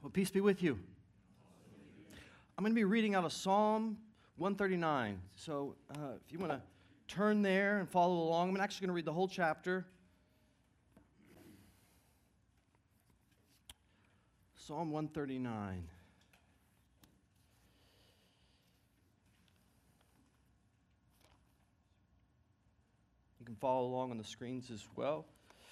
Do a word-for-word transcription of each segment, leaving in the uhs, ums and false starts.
Well, peace be with you. I'm going to be reading out of Psalm one thirty-nine. So uh, if you want to turn there and follow along, I'm actually going to read the whole chapter. Psalm one thirty-nine. You can follow along on the screens as well.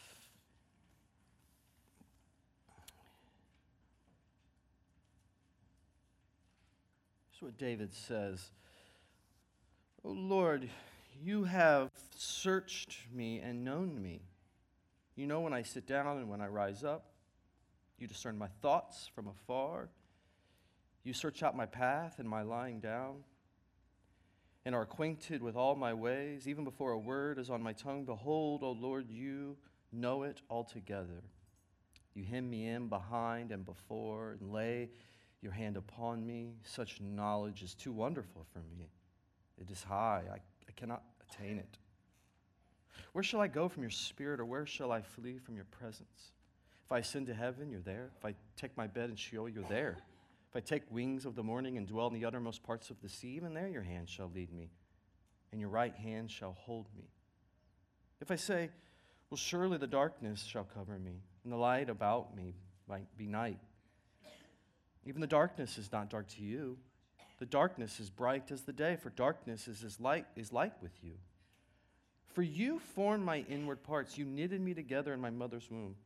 Here's what David says. "O Lord, you have searched me and known me. You know when I sit down and when I rise up. You discern my thoughts from afar. You search out my path and my lying down, and are acquainted with all my ways. Even before a word is on my tongue, behold, O Lord, you know it altogether. You hem me in behind and before, and lay your hand upon me. Such knowledge is too wonderful for me. It is high. I, I cannot attain it. Where shall I go from your spirit, or where shall I flee from your presence? If I ascend to heaven, you're there. If I take my bed in Sheol, you're there. If I take wings of the morning and dwell in the uttermost parts of the sea, even there your hand shall lead me, and your right hand shall hold me. If I say, well, surely the darkness shall cover me, and the light about me might be night. Even the darkness is not dark to you. The darkness is bright as the day, for darkness is as light is light with you. For you formed my inward parts. You knitted me together in my mother's womb.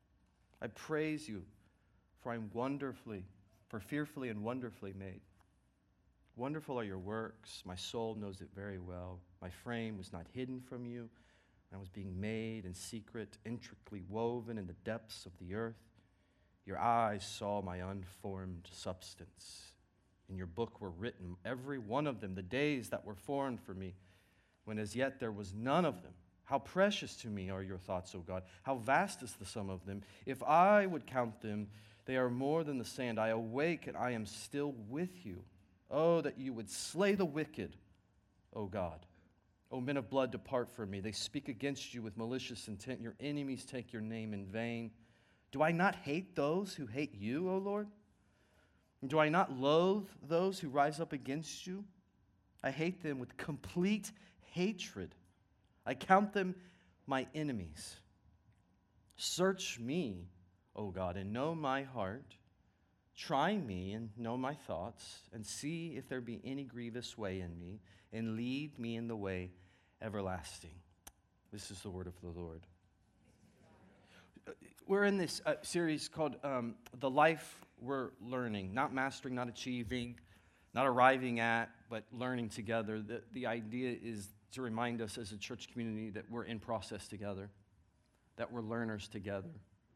I praise you, for I am wonderfully, for fearfully and wonderfully made. Wonderful are your works. My soul knows it very well. My frame was not hidden from you. I was being made in secret, intricately woven in the depths of the earth. Your eyes saw my unformed substance. In your book were written, every one of them, the days that were formed for me, when as yet there was none of them. How precious to me are your thoughts, O God. How vast is the sum of them. If I would count them, they are more than the sand. I awake and I am still with you. Oh, that you would slay the wicked, O God. O men of blood, depart from me. They speak against you with malicious intent. Your enemies take your name in vain. Do I not hate those who hate you, O Lord? Do I not loathe those who rise up against you? I hate them with complete hatred. I count them my enemies. Search me, O God, and know my heart. Try me and know my thoughts, and see if there be any grievous way in me, and lead me in the way everlasting." This is the word of the Lord. We're in this uh, series called um, The Life We're Learning. Not mastering, not achieving, not arriving at, but learning together. The, the idea is to remind us as a church community that we're in process together, that we're learners together.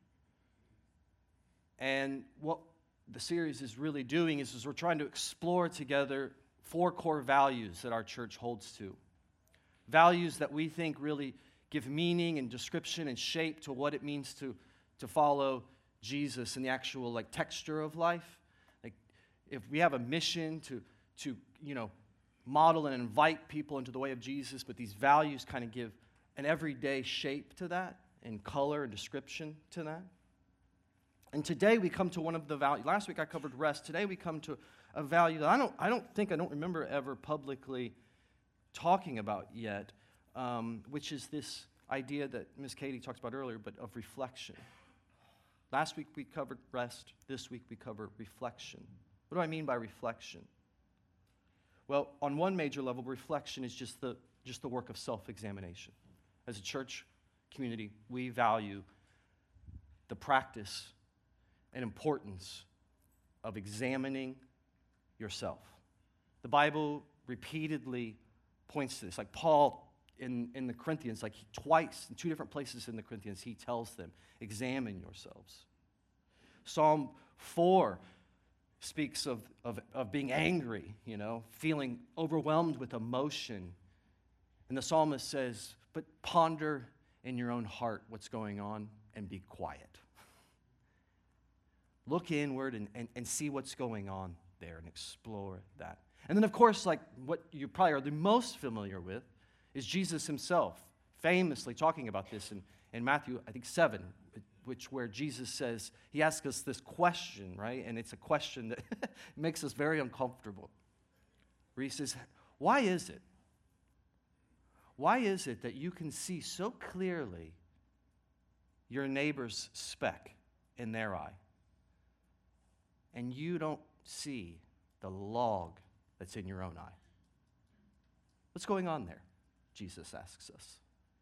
And what the series is really doing is, is we're trying to explore together four core values that our church holds to. Values that we think really give meaning and description and shape to what it means to, to follow Jesus in the actual like texture of life. Like if we have a mission to, to you know, model and invite people into the way of Jesus, but these values kind of give an everyday shape to that and color and description to that. And today we come to one of the values. Last week I covered rest. Today we come to a value that I don't, I don't think, I don't remember ever publicly talking about yet, um, which is this idea that Miz Katie talked about earlier, but of reflection. Last week we covered rest. This week we cover reflection. What do I mean by reflection? Well, on one major level, reflection is just the, just the work of self-examination. As a church community, we value the practice and importance of examining yourself. The Bible repeatedly points to this. Like Paul in, in the Corinthians, like he, twice, in two different places in the Corinthians, he tells them, examine yourselves. Psalm four speaks of, of, of being angry, you know, feeling overwhelmed with emotion. And the psalmist says, but ponder in your own heart what's going on and be quiet. Look inward and, and, and see what's going on there and explore that. And then, of course, like what you probably are the most familiar with is Jesus himself, famously talking about this in, in Matthew, I think, seven. which where Jesus says, he asks us this question, right? And it's a question that makes us very uncomfortable. Where he says, why is it? Why is it that you can see so clearly your neighbor's speck in their eye, and you don't see the log that's in your own eye? What's going on there? Jesus asks us.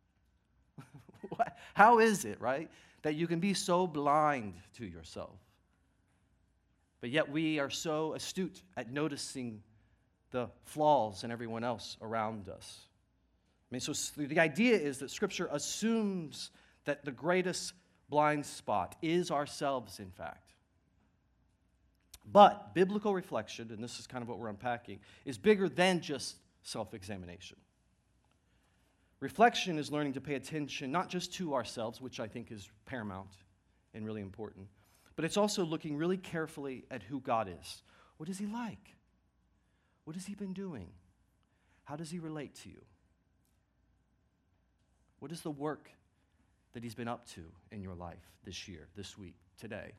How is it, right, that you can be so blind to yourself, but yet we are so astute at noticing the flaws in everyone else around us? I mean, so the idea is that Scripture assumes that the greatest blind spot is ourselves, in fact. But biblical reflection, and this is kind of what we're unpacking, is bigger than just self-examination. Reflection is learning to pay attention not just to ourselves, which I think is paramount and really important, but it's also looking really carefully at who God is. What is he like? What has he been doing? How does he relate to you? What is the work that he's been up to in your life this year, this week, today?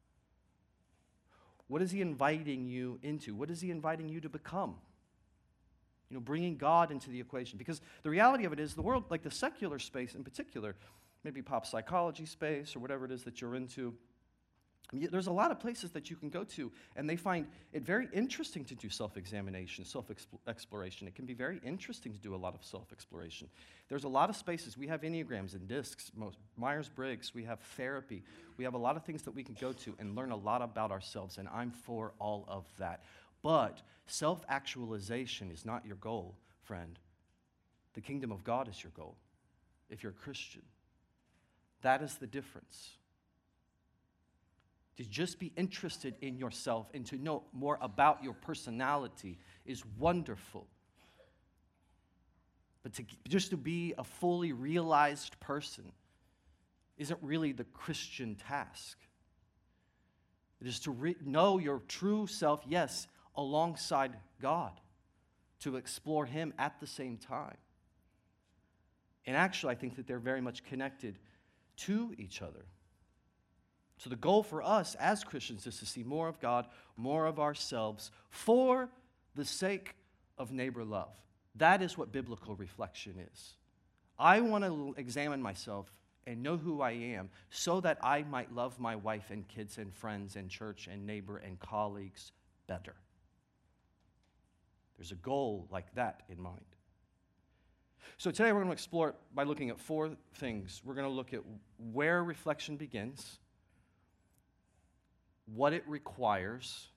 What is he inviting you into? What is he inviting you to become? You know, bringing God into the equation. Because the reality of it is the world, like the secular space in particular, maybe pop psychology space or whatever it is that you're into, I mean, there's a lot of places that you can go to, and they find it very interesting to do self-examination, self-exploration. It can be very interesting to do a lot of self-exploration. There's a lot of spaces. We have Enneagrams and discs, Myers-Briggs. We have therapy. We have a lot of things that we can go to and learn a lot about ourselves, and I'm for all of that. But self-actualization is not your goal, friend. The kingdom of God is your goal, if you're a Christian. That is the difference. To just be interested in yourself and to know more about your personality is wonderful. But to, just to be a fully realized person isn't really the Christian task. It is to re- know your true self, yes, alongside God, to explore him at the same time. And actually, I think that they're very much connected to each other. So the goal for us as Christians is to see more of God, more of ourselves, for the sake of neighbor love. That is what biblical reflection is. I want to examine myself and know who I am so that I might love my wife and kids and friends and church and neighbor and colleagues better. There's a goal like that in mind. So today we're going to explore it by looking at four things. We're going to look at where reflection begins, what it requires,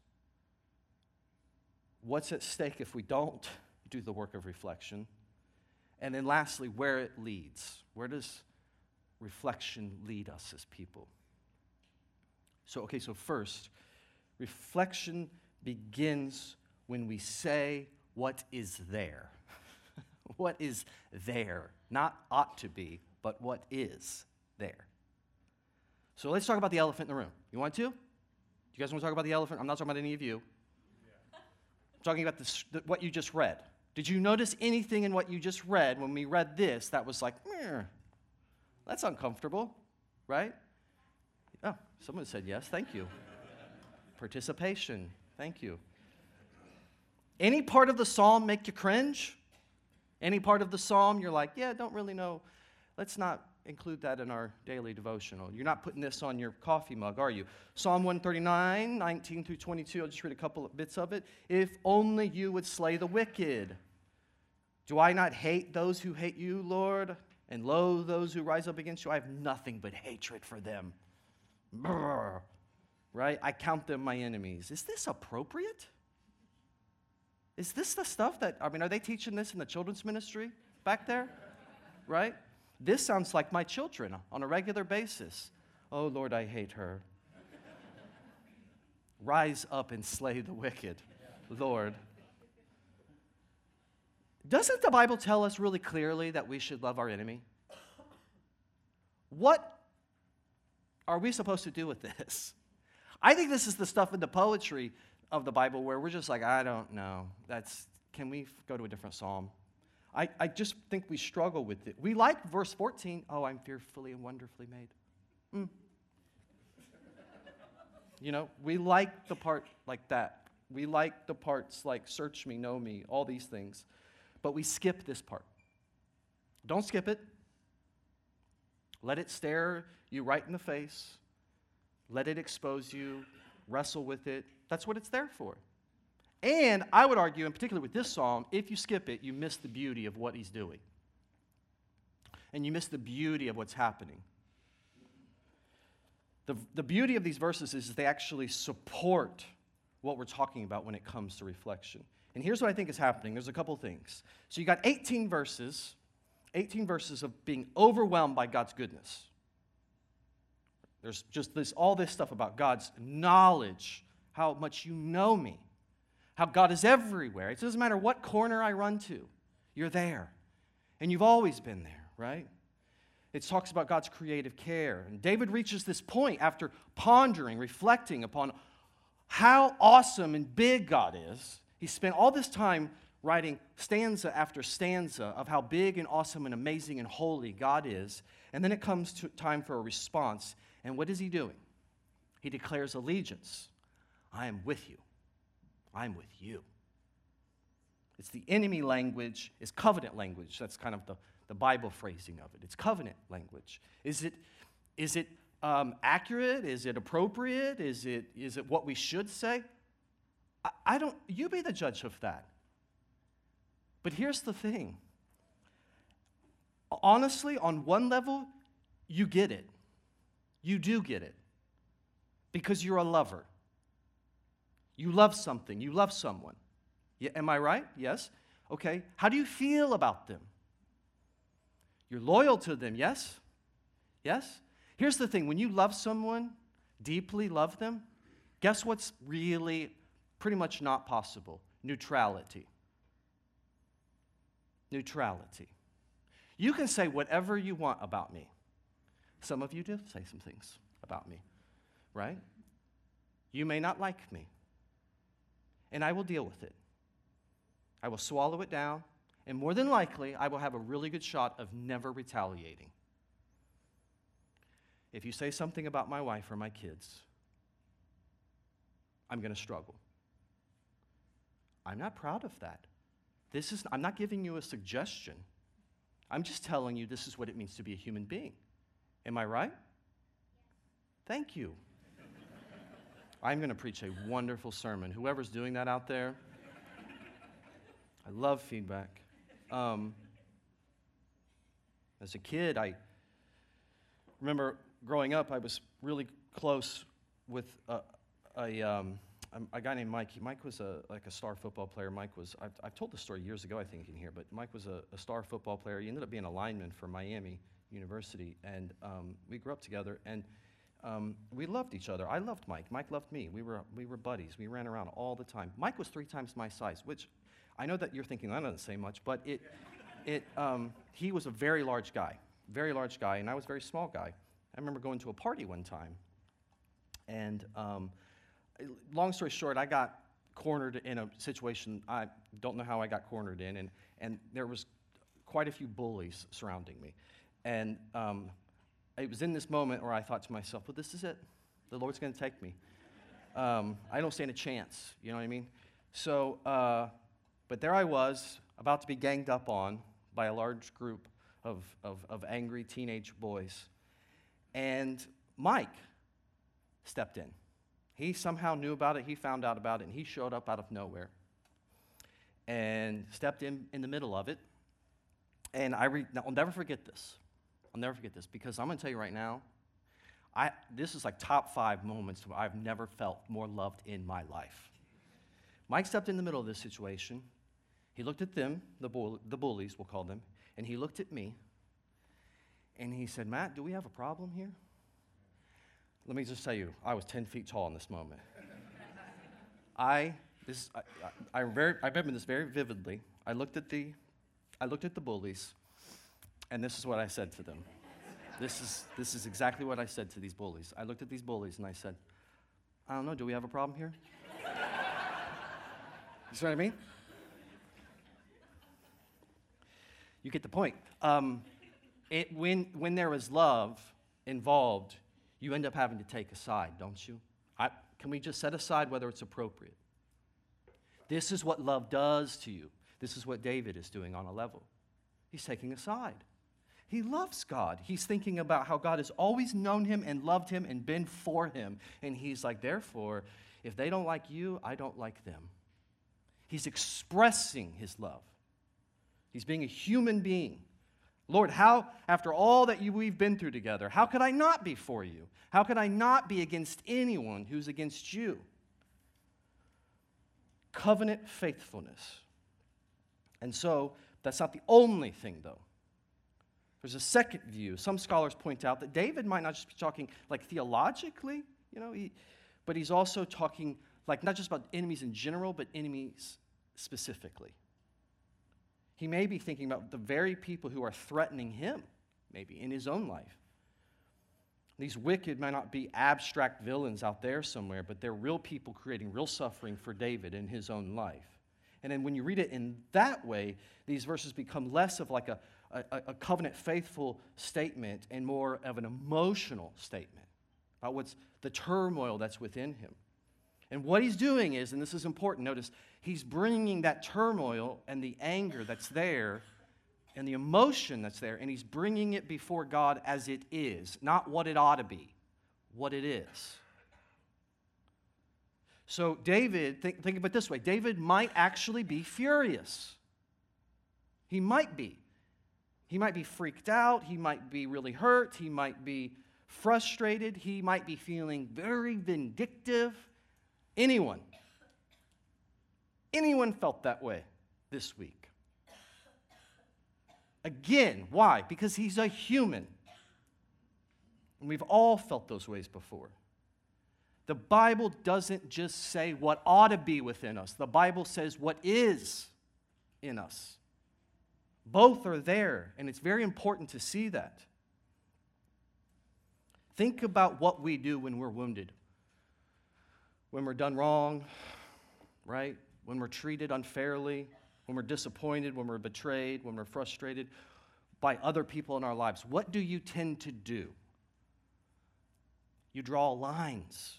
what's at stake if we don't do the work of reflection, and then lastly, where it leads. Where does reflection lead us as people? So, okay, so first, reflection begins when we say what is there. What is there? Not ought to be, but what is there. So let's talk about the elephant in the room. You want to? You guys want to talk about the elephant? I'm not talking about any of you. Yeah. I'm talking about this, what you just read. Did you notice anything in what you just read when we read this that was like, meh, that's uncomfortable, right? Oh, someone said yes. Thank you. Participation. Thank you. Any part of the psalm make you cringe? Any part of the psalm you're like, yeah, don't really know. Let's not include that in our daily devotional. You're not putting this on your coffee mug, are you? Psalm one thirty-nine, nineteen through twenty-two. I'll just read a couple of bits of it. If only you would slay the wicked. Do I not hate those who hate you, Lord, and loathe those who rise up against you? I have nothing but hatred for them. Brr. Right? I count them my enemies. Is this appropriate? Is this the stuff that, I mean, are they teaching this in the children's ministry back there? Right? This sounds like my children on a regular basis. Oh, Lord, I hate her. Rise up and slay the wicked, Lord. Doesn't the Bible tell us really clearly that we should love our enemy? What are we supposed to do with this? I think this is the stuff in the poetry of the Bible where we're just like, I don't know. That's, can we go to a different psalm? I, I just think we struggle with it. We like verse fourteen. Oh, I'm fearfully and wonderfully made. Mm. You know, we like the part like that. We like the parts like search me, know me, all these things. But we skip this part. Don't skip it. Let it stare you right in the face. Let it expose you. Wrestle with it. That's what it's there for. And I would argue, in particular with this psalm, if you skip it, you miss the beauty of what he's doing. And you miss the beauty of what's happening. The, the beauty of these verses is they actually support what we're talking about when it comes to reflection. And here's what I think is happening. There's a couple things. So you got eighteen verses, eighteen verses of being overwhelmed by God's goodness. There's just this, all this stuff about God's knowledge, how much you know me, how God is everywhere. It doesn't matter what corner I run to, you're there. And you've always been there, right? It talks about God's creative care. And David reaches this point after pondering, reflecting upon how awesome and big God is. He spent all this time writing stanza after stanza of how big and awesome and amazing and holy God is. And then it comes to time for a response. And what is he doing? He declares allegiance. I am with you. I am with you. It's the enemy language, it's covenant language. That's kind of the, the Bible phrasing of it. It's covenant language. Is it, is it um, accurate? Is it appropriate? Is it, is it what we should say? I, I don't, you be the judge of that. But here's the thing. Honestly, on one level, you get it. You do get it. Because you're a lover. You love something. You love someone. Yeah, am I right? Yes? Okay. How do you feel about them? You're loyal to them, yes? Yes? Here's the thing. When you love someone, deeply love them, guess what's really pretty much not possible? Neutrality. Neutrality. You can say whatever you want about me. Some of you do say some things about me, right? You may not like me, and I will deal with it. I will swallow it down, and more than likely, I will have a really good shot of never retaliating. If you say something about my wife or my kids, I'm going to struggle. I'm not proud of that. This is, I'm not giving you a suggestion. I'm just telling you this is what it means to be a human being. Am I right? Thank you. I'm going to preach a wonderful sermon. Whoever's doing that out there, I love feedback. Um, as a kid, I remember growing up, I was really close with a, a, um, a guy named Mike. Mike was a, like a star football player. Mike was, I've, I've told this story years ago, I think, in here, but Mike was a, a star football player. He ended up being a lineman for Miami University, and um, we grew up together, and um, we loved each other. I loved Mike. Mike loved me. We were, we were buddies. We ran around all the time. Mike was three times my size, which I know that you're thinking that doesn't say much, but it, it, um, he was a very large guy, very large guy, and I was a very small guy. I remember going to a party one time, and um, long story short, I got cornered in a situation. I don't know how I got cornered in, and, and there was quite a few bullies surrounding me. And um, it was in this moment where I thought to myself, well, this is it. The Lord's going to take me. Um, I don't stand a chance, you know what I mean? So, uh, but there I was, about to be ganged up on by a large group of, of, of angry teenage boys. And Mike stepped in. He somehow knew about it. He found out about it, and he showed up out of nowhere and stepped in in the middle of it. And I re- I'll never forget this. I'll never forget this, because I'm going to tell you right now, I, this is like top five moments where I've never felt more loved in my life. Mike stepped in the middle of this situation. He looked at them, the, bull, the bullies, we'll call them, and he looked at me, and he said, Matt, do we have a problem here? Let me just tell you, I was ten feet tall in this moment. I, this, I, I, I, very, I remember this very vividly. I looked at the, I looked at the bullies, and this is what I said to them. This is, this is exactly what I said to these bullies. I looked at these bullies, and I said, I don't know, do we have a problem here? You see what I mean? You get the point. Um, it, when, when there is love involved, you end up having to take a side, don't you? I, can we just set aside whether it's appropriate? This is what love does to you. This is what David is doing on a level. He's taking a side. He loves God. He's thinking about how God has always known him and loved him and been for him. And he's like, therefore, if they don't like you, I don't like them. He's expressing his love. He's being a human being. Lord, how, after all that you, we've been through together, how could I not be for you? How could I not be against anyone who's against you? Covenant faithfulness. And so, that's not the only thing, though. There's a second view. Some scholars point out that David might not just be talking like theologically, you know, he, but he's also talking like not just about enemies in general, but enemies specifically. He may be thinking about the very people who are threatening him, maybe, in his own life. These wicked might not be abstract villains out there somewhere, but they're real people creating real suffering for David in his own life. And then when you read it in that way, these verses become less of like a, a, a covenant-faithful statement and more of an emotional statement about what's the turmoil that's within him. And what he's doing is, and this is important, notice, he's bringing that turmoil and the anger that's there and the emotion that's there, and he's bringing it before God as it is, not what it ought to be, what it is. So David, think, think of it this way, David might actually be furious. He might be. He might be freaked out. He might be really hurt. He might be frustrated. He might be feeling very vindictive. Anyone. Anyone felt that way this week. Again, why? Because he's a human. And we've all felt those ways before. The Bible doesn't just say what ought to be within us. The Bible says what is in us. Both are there, and it's very important to see that. Think about what we do when we're wounded. When we're done wrong, right? When we're treated unfairly, when we're disappointed, when we're betrayed, when we're frustrated by other people in our lives. What do you tend to do? You draw lines.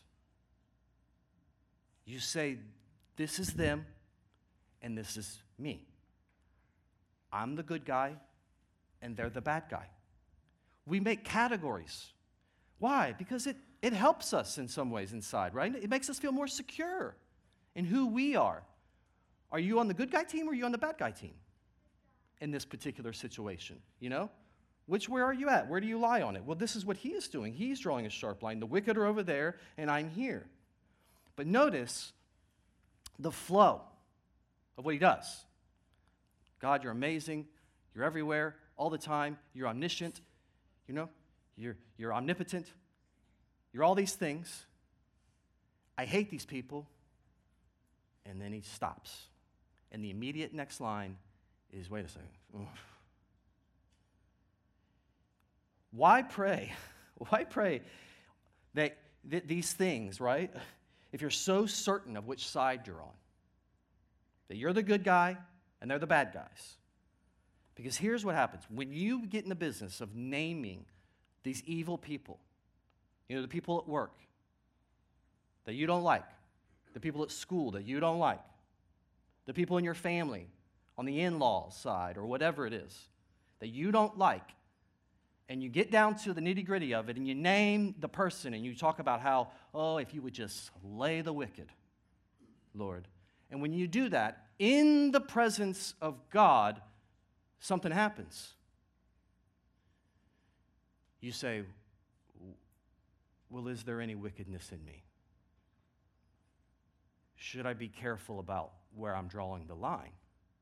You say, this is them, and this is me. I'm the good guy, and they're the bad guy. We make categories. Why? Because it, it helps us in some ways inside, right? It makes us feel more secure in who we are. Are you on the good guy team or are you on the bad guy team in this particular situation? You know? Which, where are you at? Where do you lie on it? Well, this is what he is doing. He's drawing a sharp line. The wicked are over there, and I'm here. But notice the flow of what he does. God, you're amazing. You're everywhere, all the time. You're omniscient. You know, you're, you're omnipotent. You're all these things. I hate these people. And then he stops. And the immediate next line is, wait a second. Ugh. Why pray? Why pray that th- these things, right? If you're so certain of which side you're on, that you're the good guy and they're the bad guys. Because here's what happens. When you get in the business of naming these evil people, you know, the people at work that you don't like, the people at school that you don't like, the people in your family on the in-laws side or whatever it is that you don't like, and you get down to the nitty-gritty of it, and you name the person, and you talk about how, oh, if you would just slay the wicked, Lord. And when you do that, in the presence of God, something happens. You say, well, is there any wickedness in me? Should I be careful about where I'm drawing the line?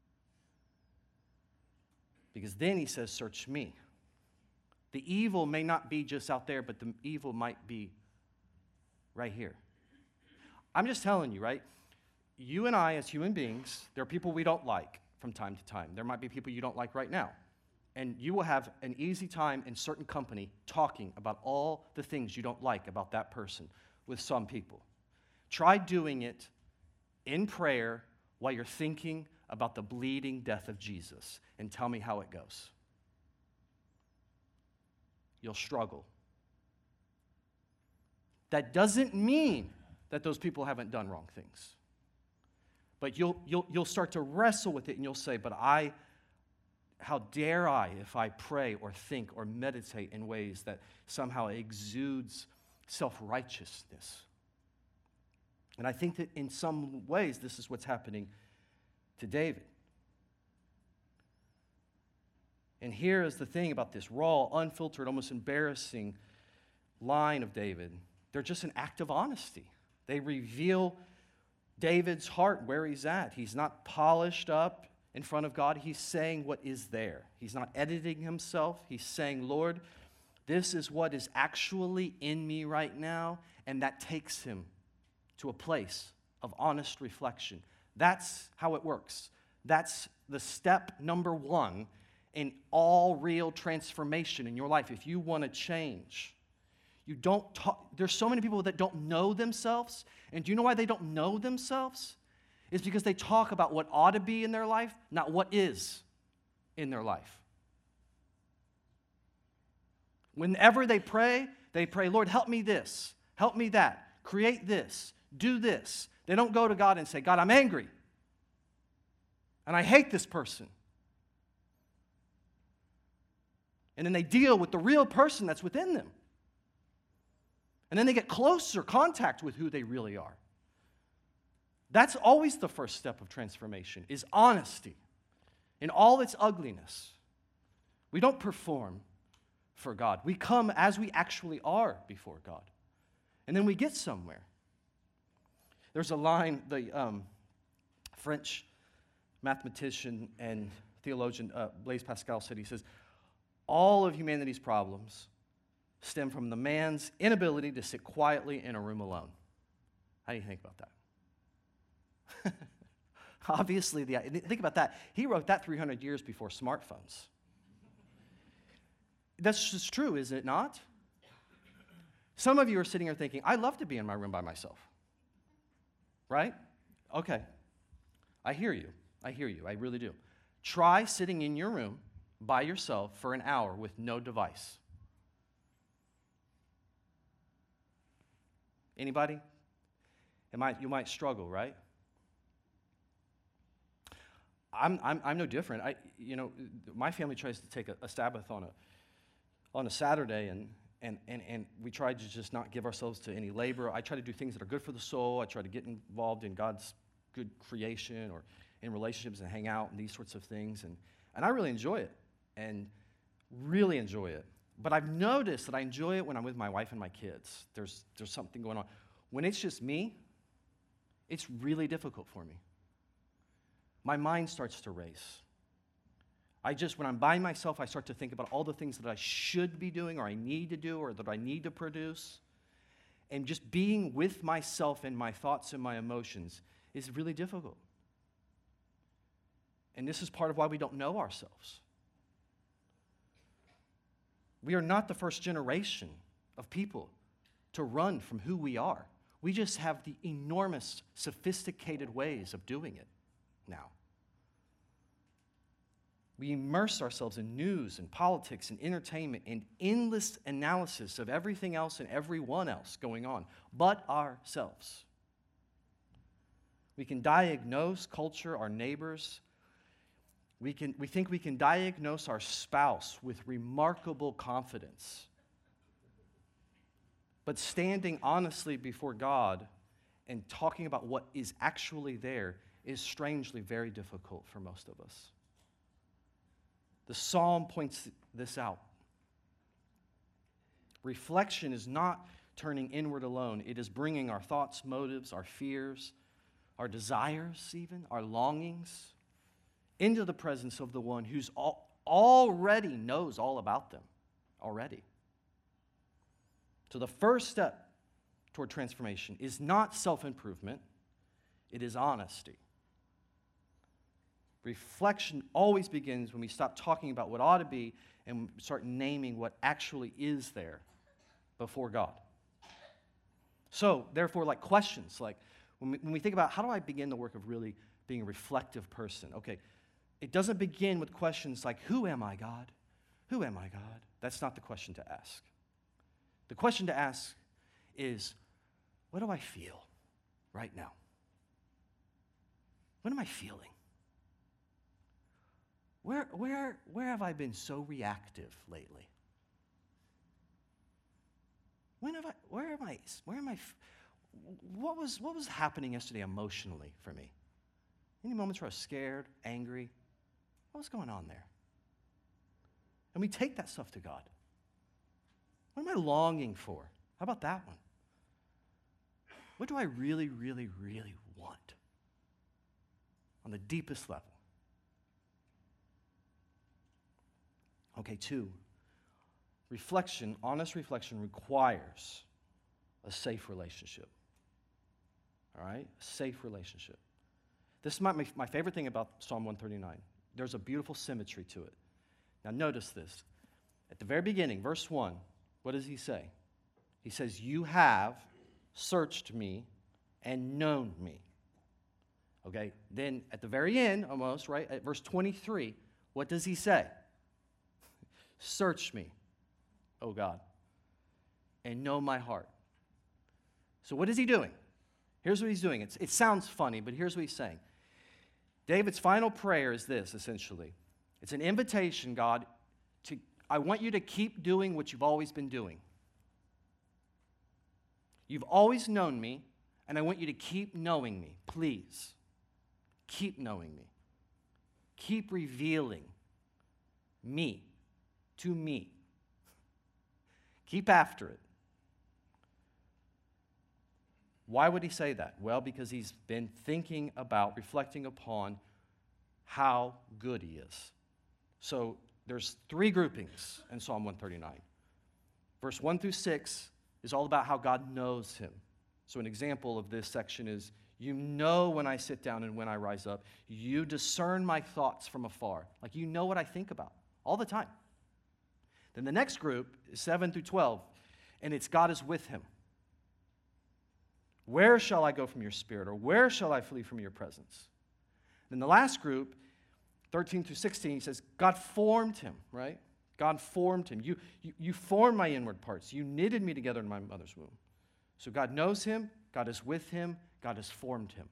Because then he says, search me. The evil may not be just out there, but the evil might be right here. I'm just telling you, right? You and I, as human beings, there are people we don't like from time to time. There might be people you don't like right now. And you will have an easy time in certain company talking about all the things you don't like about that person with some people. Try doing it in prayer while you're thinking about the bleeding death of Jesus, and tell me how it goes. You'll struggle. That doesn't mean that those people haven't done wrong things. But you'll, you'll, you'll start to wrestle with it, and you'll say, but I, how dare I if I pray or think or meditate in ways that somehow exudes self-righteousness? And I think that in some ways, this is what's happening to David. And here is the thing about this raw, unfiltered, almost embarrassing line of David. They're just an act of honesty. They reveal David's heart, where he's at. He's not polished up in front of God. He's saying what is there. He's not editing himself. He's saying, Lord, this is what is actually in me right now, and that takes him to a place of honest reflection. That's how it works. That's the step number one in all real transformation in your life. If you want to change, you don't talk. There's so many people that don't know themselves. And do you know why they don't know themselves? It's because they talk about what ought to be in their life, not what is in their life. Whenever they pray, they pray, Lord, help me this, help me that, create this, do this. They don't go to God and say, God, I'm angry, and I hate this person. And then they deal with the real person that's within them. And then they get closer contact with who they really are. That's always the first step of transformation, is honesty in all its ugliness. We don't perform for God. We come as we actually are before God. And then we get somewhere. There's a line, the um, French mathematician and theologian uh, Blaise Pascal said, he says, all of humanity's problems stem from the man's inability to sit quietly in a room alone. How do you think about that? Obviously, the, think about that. He wrote that three hundred years before smartphones. That's just true, is it not? Some of you are sitting here thinking, I'd love to be in my room by myself. Right? Okay. I hear you. I hear you. I really do. Try sitting in your room by yourself for an hour with no device. Anybody? It might, you might struggle, right? I'm, I'm, I'm no different. I, you know, my family tries to take a, a Sabbath on a, on a Saturday, and, and, and, and we try to just not give ourselves to any labor. I try to do things that are good for the soul. I try to get involved in God's good creation or in relationships and hang out and these sorts of things. And, and I really enjoy it, and really enjoy it. But I've noticed that I enjoy it when I'm with my wife and my kids. There's, there's something going on. When it's just me, it's really difficult for me. My mind starts to race. I just, when I'm by myself, I start to think about all the things that I should be doing or I need to do or that I need to produce. And just being with myself and my thoughts and my emotions is really difficult. And this is part of why we don't know ourselves. We are not the first generation of people to run from who we are. We just have the enormous, sophisticated ways of doing it now. We immerse ourselves in news and politics and entertainment and endless analysis of everything else and everyone else going on but ourselves. We can diagnose culture, our neighbors. We, can, we think we can diagnose our spouse with remarkable confidence. But standing honestly before God and talking about what is actually there is strangely very difficult for most of us. The psalm points this out. Reflection is not turning inward alone. It is bringing our thoughts, motives, our fears, our desires even, our longings, into the presence of the one who's al- already knows all about them, already. So the first step toward transformation is not self-improvement, it is honesty. Reflection always begins when we stop talking about what ought to be and start naming what actually is there before God. So, therefore, like questions, like when we, when we think about how do I begin the work of really being a reflective person? Okay, it doesn't begin with questions like, who am I, God? Who am I, God? That's not the question to ask. The question to ask is, what do I feel? right now? What am I feeling? Where, where, where have I been so reactive lately? When have I, where am I, where am I, what was, what was happening yesterday emotionally for me? Any moments where I was scared, angry? What was going on there? And we take that stuff to God. What am I longing for? How about that one? What do I really, really, really want on the deepest level? Okay, two, reflection, honest reflection requires a safe relationship. All right? A safe relationship. This is my, my favorite thing about Psalm one thirty-nine. There's a beautiful symmetry to it. Now notice this. At the very beginning, verse one, what does he say? He says, you have searched me and known me. Okay? Then at the very end, almost, right, at verse twenty-three, what does he say? Search me, O God, and know my heart. So what is he doing? Here's what he's doing. It's, it sounds funny, but here's what he's saying. David's final prayer is this, essentially. It's an invitation, God, to I want you to keep doing what you've always been doing. You've always known me, and I want you to keep knowing me. Please, keep knowing me. Keep revealing me to me. Keep after it. Why would he say that? Well, because he's been thinking about, reflecting upon how good he is. So there's three groupings in Psalm one thirty-nine. Verse one through six is all about how God knows him. So an example of this section is, you know when I sit down and when I rise up. You discern my thoughts from afar. Like you know what I think about all the time. Then the next group is seven through twelve, and it's God is with him. Where shall I go from your spirit, or where shall I flee from your presence? Then the last group, thirteen through sixteen, he says, God formed him, right? God formed him. You, you, you formed my inward parts. You knitted me together in my mother's womb. So God knows him, God is with him, God has formed him.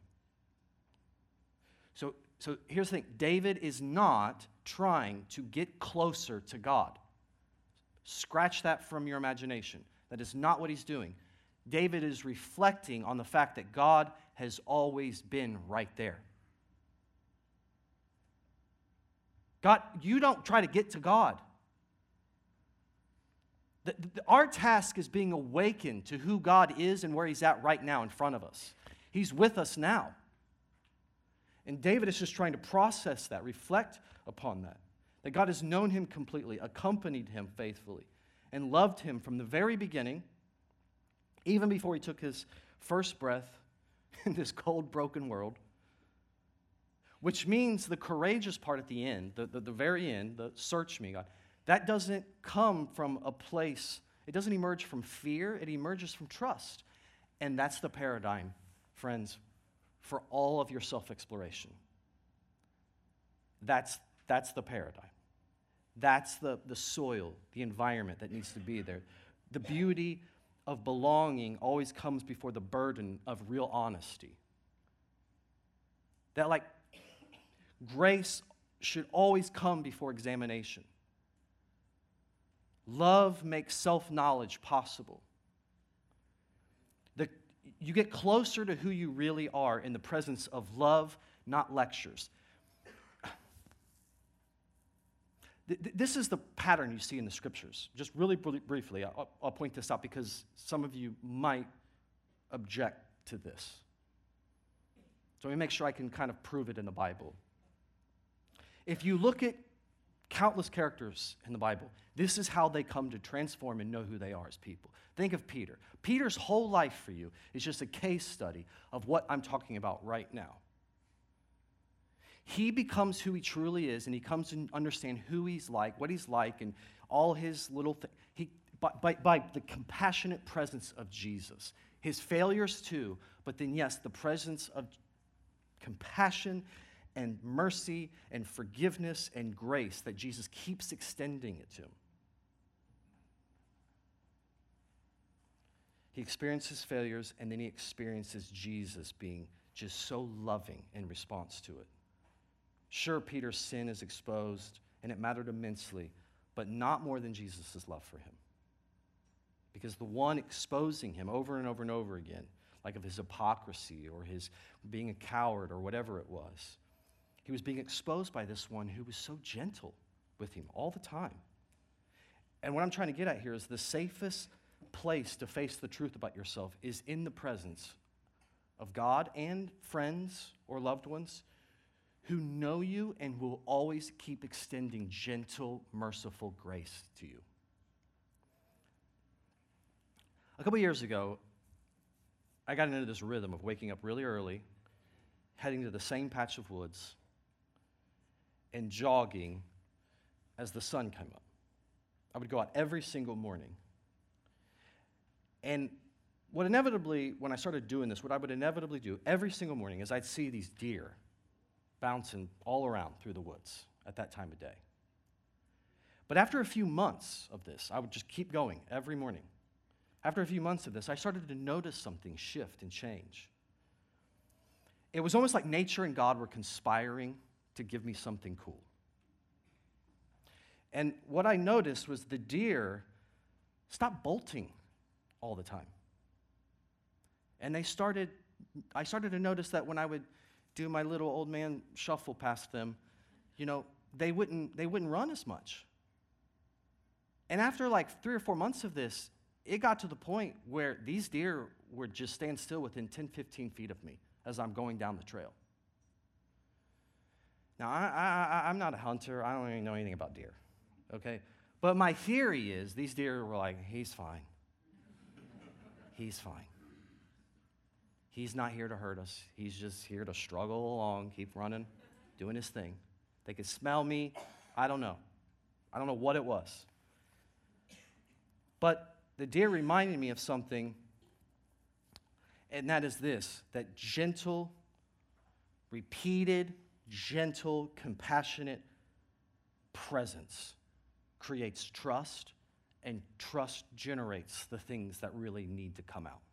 So, so here's the thing. David is not trying to get closer to God. Scratch that from your imagination. That is not what he's doing. David is reflecting on the fact that God has always been right there. God, you don't try to get to God. The, the, our task is being awakened to who God is and where he's at right now in front of us. He's with us now. And David is just trying to process that, reflect upon that. That God has known him completely, accompanied him faithfully, and loved him from the very beginning, even before he took his first breath in this cold, broken world. Which means the courageous part at the end, the, the, the very end, the search me, God, that doesn't come from a place, it doesn't emerge from fear, it emerges from trust. And that's the paradigm, friends, for all of your self-exploration. That's, that's the paradigm. That's the, the soil, the environment that needs to be there. The beauty of belonging always comes before the burden of real honesty. That, like, grace should always come before examination. Love makes self-knowledge possible. The, you get closer to who you really are in the presence of love, not lectures. This is the pattern you see in the scriptures. Just really briefly, I'll, I'll point this out because some of you might object to this. So let me make sure I can kind of prove it in the Bible. If you look at countless characters in the Bible, this is how they come to transform and know who they are as people. Think of Peter. Peter's whole life for you is just a case study of what I'm talking about right now. He becomes who he truly is, and he comes to understand who he's like, what he's like, and all his little things. He, by, by, by the compassionate presence of Jesus. His failures too, but then yes, the presence of compassion and mercy and forgiveness and grace that Jesus keeps extending it to him. He experiences failures, and then he experiences Jesus being just so loving in response to it. Sure, Peter's sin is exposed, and it mattered immensely, but not more than Jesus' love for him. Because the one exposing him over and over and over again, like of his hypocrisy or his being a coward or whatever it was, he was being exposed by this one who was so gentle with him all the time. And what I'm trying to get at here is the safest place to face the truth about yourself is in the presence of God and friends or loved ones who know you and will always keep extending gentle, merciful grace to you. A couple years ago, I got into this rhythm of waking up really early, heading to the same patch of woods, and jogging as the sun came up. I would go out every single morning. And what inevitably, when I started doing this, what I would inevitably do every single morning is I'd see these deer bouncing all around through the woods at that time of day. But after a few months of this, I would just keep going every morning. After a few months of this, I started to notice something shift and change. It was almost like nature and God were conspiring to give me something cool. And what I noticed was the deer stopped bolting all the time. And they started, I started to notice that when I would do my little old man shuffle past them, you know, they wouldn't, they wouldn't run as much. And after like three or four months of this, it got to the point where these deer would just stand still within ten, fifteen feet of me as I'm going down the trail. Now, I, I, I'm not a hunter. I don't even know anything about deer, okay? But my theory is these deer were like, he's fine. He's fine. He's not here to hurt us. He's just here to struggle along, keep running, doing his thing. They could smell me. I don't know. I don't know what it was. But the deer reminded me of something, and that is this, that gentle, repeated, gentle, compassionate presence creates trust, and trust generates the things that really need to come out.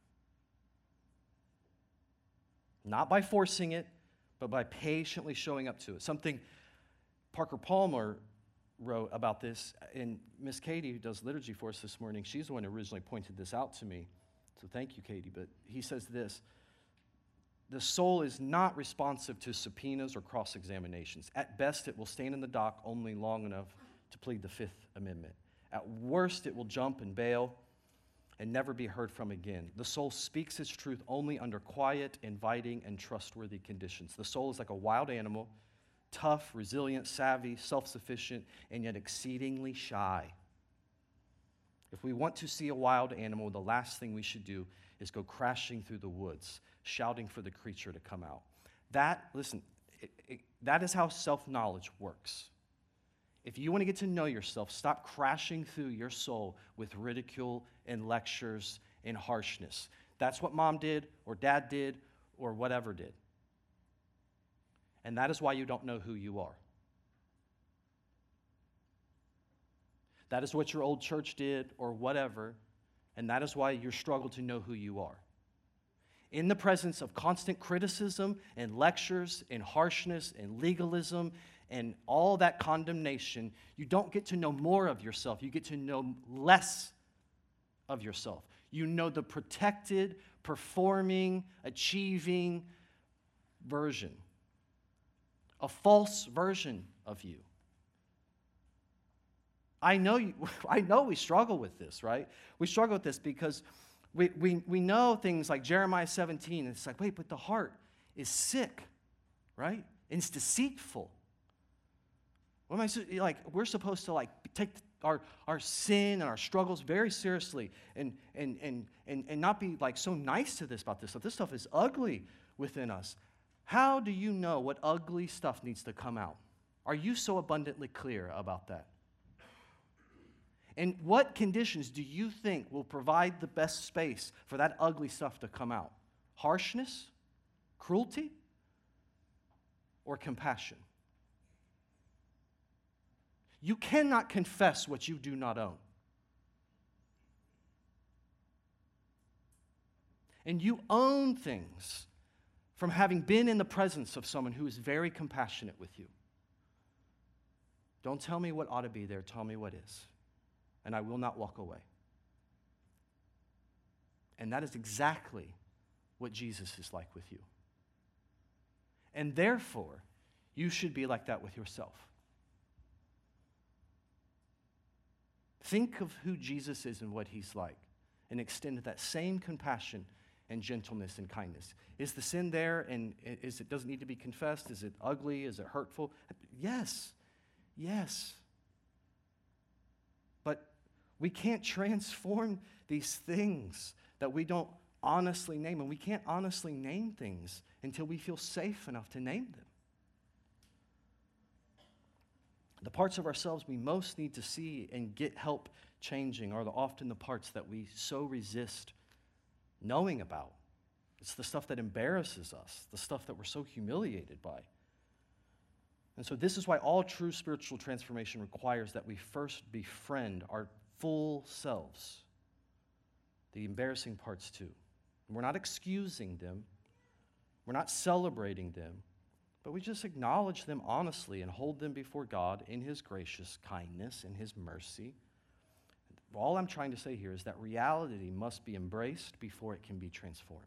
Not by forcing it, but by patiently showing up to it. Something Parker Palmer wrote about this, and Miss Katie, who does liturgy for us this morning, she's the one who originally pointed this out to me. So thank you, Katie. But he says this: the soul is not responsive to subpoenas or cross-examinations. At best, it will stand in the dock only long enough to plead the Fifth Amendment. At worst, it will jump and bail and never be heard from again. The soul speaks its truth only under quiet, inviting, and trustworthy conditions. The soul is like a wild animal, tough, resilient, savvy, self-sufficient, and yet exceedingly shy. If we want to see a wild animal, the last thing we should do is go crashing through the woods, shouting for the creature to come out. That, listen, it, it, that is how self-knowledge works. If you want to get to know yourself, stop crashing through your soul with ridicule and lectures and harshness. That's what mom did, or dad did, or whatever did. And that is why you don't know who you are. That is what your old church did, or whatever, and that is why you struggle to know who you are. In the presence of constant criticism and lectures and harshness and legalism and all that condemnation, you don't get to know more of yourself. You get to know less of yourself. You know the protected, performing, achieving version, a false version of you. I know you, I know we struggle with this, right? We struggle with this because we, we, we know things like Jeremiah seventeen. It's like, wait, but the heart is sick, right? And it's deceitful. What am I so- like? We're supposed to like take our, our sin and our struggles very seriously, and and and and and not be like so nice to this about this stuff. This stuff is ugly within us. How do you know what ugly stuff needs to come out? Are you so abundantly clear about that? And what conditions do you think will provide the best space for that ugly stuff to come out? Harshness, cruelty, or compassion? You cannot confess what you do not own. And you own things from having been in the presence of someone who is very compassionate with you. Don't tell me what ought to be there. Tell me what is. And I will not walk away. And that is exactly what Jesus is like with you. And therefore, you should be like that with yourself. Think of who Jesus is and what he's like, and extend that same compassion and gentleness and kindness. Is the sin there, and is it doesn't need to be confessed? Is it ugly? Is it hurtful? Yes. Yes. But we can't transform these things that we don't honestly name, and we can't honestly name things until we feel safe enough to name them. The parts of ourselves we most need to see and get help changing are the, often the parts that we so resist knowing about. It's the stuff that embarrasses us, the stuff that we're so humiliated by. And so this is why all true spiritual transformation requires that we first befriend our full selves, the embarrassing parts too. We're not excusing them, we're not celebrating them, but we just acknowledge them honestly and hold them before God in his gracious kindness and his mercy. All I'm trying to say here is that reality must be embraced before it can be transformed.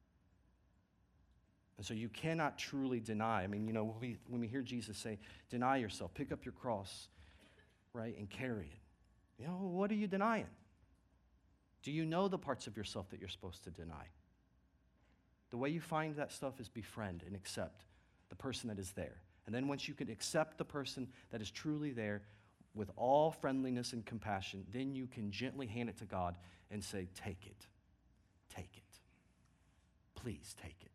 And so you cannot truly deny. I mean, you know, when we, when we hear Jesus say, deny yourself, pick up your cross, right, and carry it. You know, what are you denying? Do you know the parts of yourself that you're supposed to deny? The way you find that stuff is befriend and accept the person that is there. And then once you can accept the person that is truly there with all friendliness and compassion, then you can gently hand it to God and say, take it. Take it. Please take it.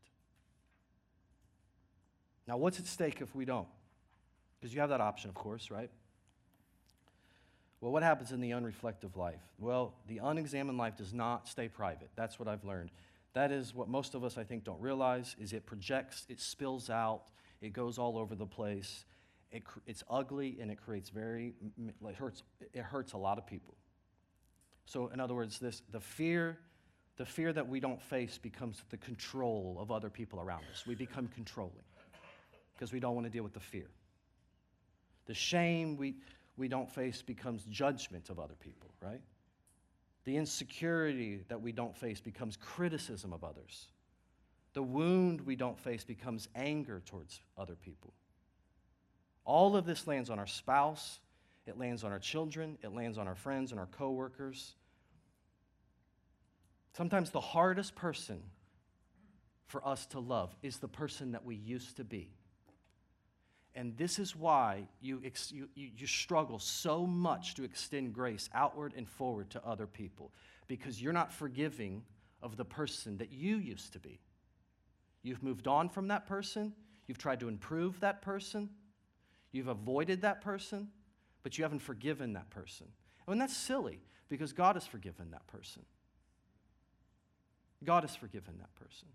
Now, what's at stake if we don't? Because you have that option, of course, right? Well, what happens in the unreflective life? Well, the unexamined life does not stay private. That's what I've learned. That is what most of us, I think, don't realize, is it projects, it spills out, it goes all over the place. It, it's ugly, and it creates very, it hurts, it hurts a lot of people. So, in other words, this the fear, the fear that we don't face becomes the control of other people around us. We become controlling because we don't want to deal with the fear. The shame we, we don't face becomes judgment of other people, right? The insecurity that we don't face becomes criticism of others. The wound we don't face becomes anger towards other people. All of this lands on our spouse, it lands on our children, it lands on our friends and our coworkers. Sometimes the hardest person for us to love is the person that we used to be. And this is why you, ex- you, you, you struggle so much to extend grace outward and forward to other people, because you're not forgiving of the person that you used to be. You've moved on from that person. You've tried to improve that person. You've avoided that person, but you haven't forgiven that person. And that's silly, because God has forgiven that person. God has forgiven that person.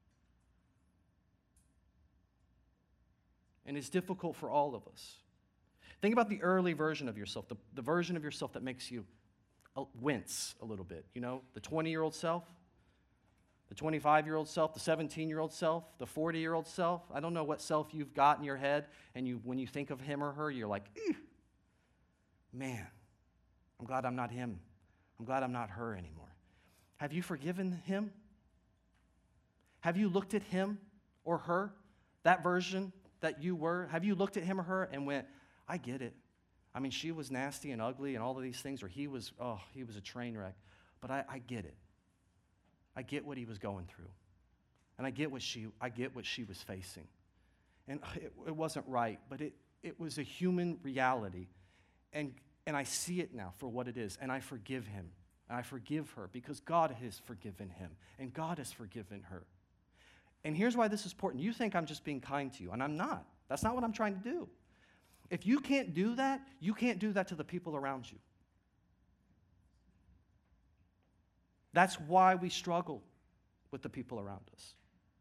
And it's difficult for all of us. Think about the early version of yourself, the, the version of yourself that makes you wince a little bit. You know, the twenty-year-old self, the twenty-five-year-old self, the seventeen-year-old self, the forty-year-old self. I don't know what self you've got in your head, and you, when you think of him or her, you're like, ew, man, I'm glad I'm not him. I'm glad I'm not her anymore. Have you forgiven him? Have you looked at him or her, that version that you were? Have you looked at him or her and went, I get it. I mean, she was nasty and ugly and all of these things, or he was, oh, he was a train wreck. But I, I get it. I get what he was going through. And I get what she, I get what she was facing. And it, it wasn't right, but it, it was a human reality. And, and I see it now for what it is. And I forgive him. And I forgive her because God has forgiven him. And God has forgiven her. And here's why this is important. You think I'm just being kind to you, and I'm not. That's not what I'm trying to do. If you can't do that, you can't do that to the people around you. That's why we struggle with the people around us.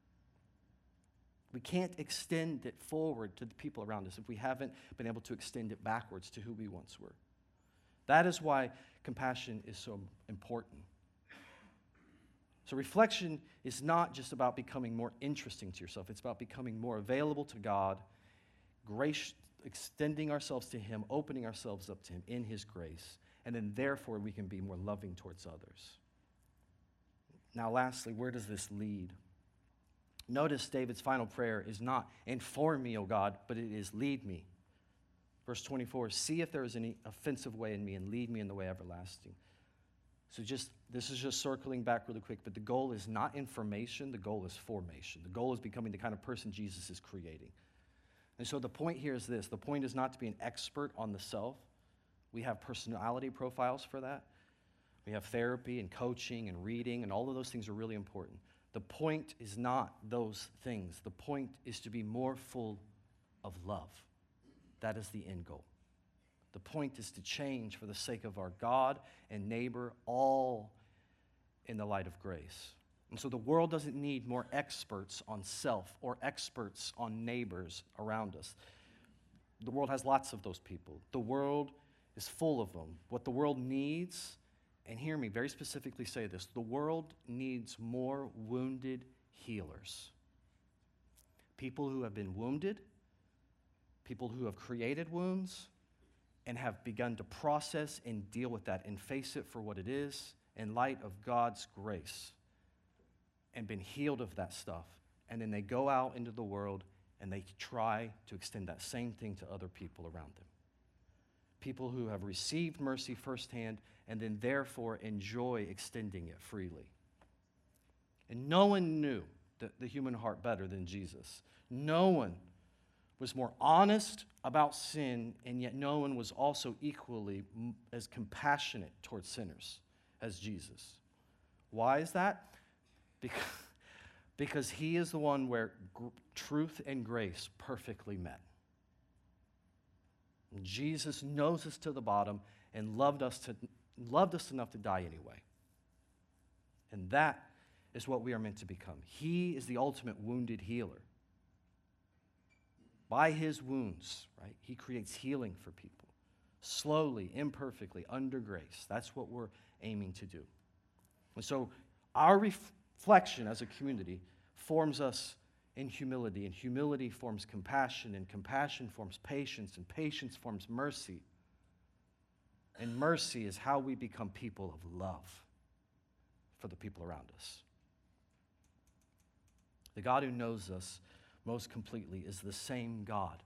We can't extend it forward to the people around us if we haven't been able to extend it backwards to who we once were. That is why compassion is so important. So reflection is not just about becoming more interesting to yourself. It's about becoming more available to God, grace, extending ourselves to him, opening ourselves up to him in his grace, and then therefore we can be more loving towards others. Now lastly, where does this lead? Notice David's final prayer is not, inform me, O God, but it is, lead me. Verse twenty-four, see if there is any offensive way in me and lead me in the way everlasting. So just, this is just circling back really quick, but the goal is not information, the goal is formation. The goal is becoming the kind of person Jesus is creating. And so the point here is this, the point is not to be an expert on the self. We have personality profiles for that. We have therapy and coaching and reading, and all of those things are really important. The point is not those things. The point is to be more full of love. That is the end goal. The point is to change for the sake of our God and neighbor, all in the light of grace. And so the world doesn't need more experts on self or experts on neighbors around us. The world has lots of those people. The world is full of them. What the world needs, and hear me very specifically say this, the world needs more wounded healers. People who have been wounded, people who have created wounds, and have begun to process and deal with that and face it for what it is in light of God's grace and been healed of that stuff. And then they go out into the world and they try to extend that same thing to other people around them. People who have received mercy firsthand and then therefore enjoy extending it freely. And no one knew the, the human heart better than Jesus. No one was more honest about sin, and yet no one was also equally m- as compassionate towards sinners as Jesus. Why is that? Because, because he is the one where gr- truth and grace perfectly met. And Jesus knows us to the bottom and loved us to loved us enough to die anyway. And that is what we are meant to become. He is the ultimate wounded healer. By his wounds, right, he creates healing for people. Slowly, imperfectly, under grace. That's what we're aiming to do. And so our reflection as a community forms us in humility, and humility forms compassion, and compassion forms patience, and patience forms mercy. And mercy is how we become people of love for the people around us. The God who knows us most completely is the same God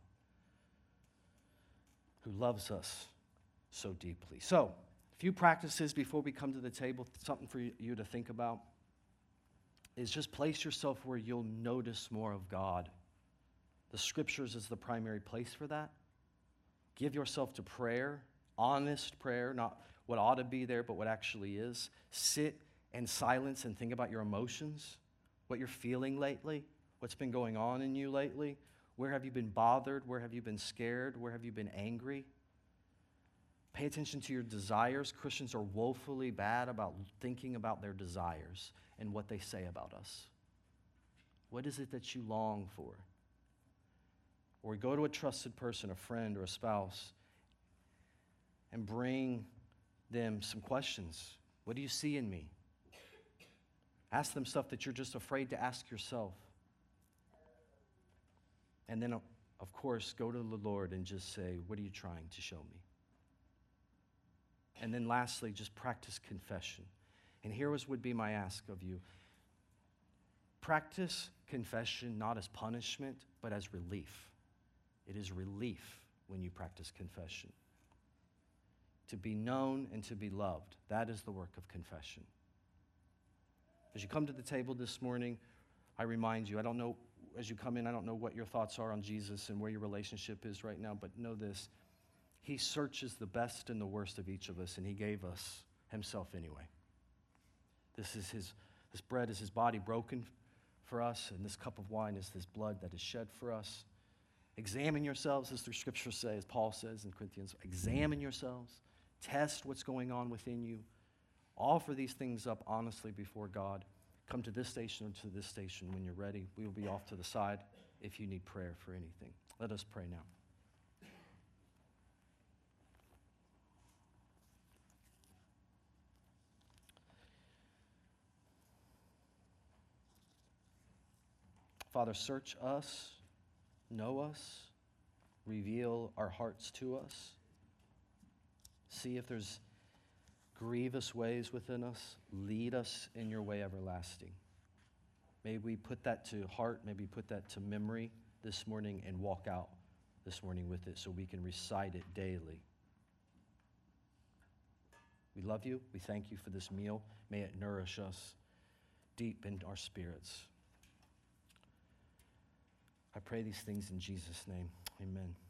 who loves us so deeply. So, a few practices before we come to the table, something for you to think about, is just place yourself where you'll notice more of God. The scriptures is the primary place for that. Give yourself to prayer, honest prayer, not what ought to be there, but what actually is. Sit in silence and think about your emotions, what you're feeling lately, what's been going on in you lately. Where have you been bothered? Where have you been scared? Where have you been angry? Pay attention to your desires. Christians are woefully bad about thinking about their desires and what they say about us. What is it that you long for? Or go to a trusted person, a friend or a spouse, and bring them some questions. What do you see in me? Ask them stuff that you're just afraid to ask yourself. And then, of course, go to the Lord and just say, what are you trying to show me? And then lastly, just practice confession. And here was, would be my ask of you. Practice confession not as punishment, but as relief. It is relief when you practice confession. To be known and to be loved, that is the work of confession. As you come to the table this morning, I remind you, I don't know, as you come in, I don't know what your thoughts are on Jesus and where your relationship is right now, but know this. He searches the best and the worst of each of us, and he gave us himself anyway. This is his, this bread is his body broken for us, and this cup of wine is his blood that is shed for us. Examine yourselves, as the scriptures say, as Paul says in Corinthians, examine yourselves, test what's going on within you. Offer these things up honestly before God. Come to this station or to this station when you're ready. We will be off to the side if you need prayer for anything. Let us pray now. Father, search us, know us, reveal our hearts to us. See if there's grievous ways within us. Lead us in your way everlasting. May we put that to heart, maybe put that to memory this morning and walk out this morning with it so we can recite it daily. We love you. We thank you for this meal. May it nourish us deep in our spirits. I pray these things in Jesus' name. Amen.